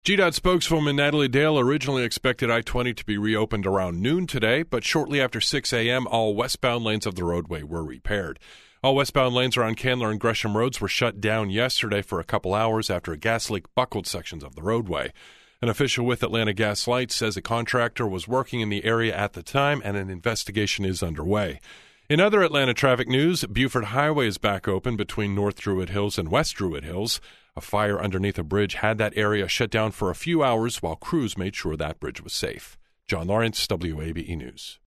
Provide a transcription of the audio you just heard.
GDOT spokeswoman Natalie Dale originally expected I-20 to be reopened around noon today, but shortly after 6 a.m., all westbound lanes of the roadway were repaired. All westbound lanes around Candler and Gresham Roads were shut down yesterday for a couple hours after a gas leak buckled sections of the roadway. An official with Atlanta Gas Light says a contractor was working in the area at the time and an investigation is underway. In other Atlanta traffic news, Buford Highway is back open between North Druid Hills and West Druid Hills. A fire underneath a bridge had that area shut down for a few hours while crews made sure that bridge was safe. John Lawrence, WABE News.